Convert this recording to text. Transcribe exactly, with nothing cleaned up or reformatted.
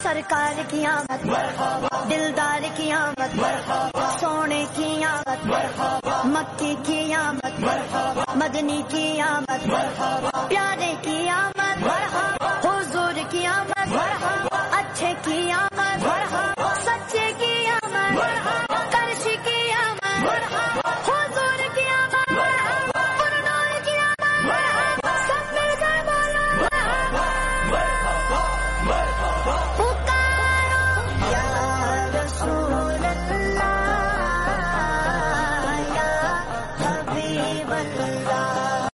सरकार की आमद, दिलदार की आमद, सोने की आमद, मक्की की आमद, मदनी की आमद, प्यारे की आमद।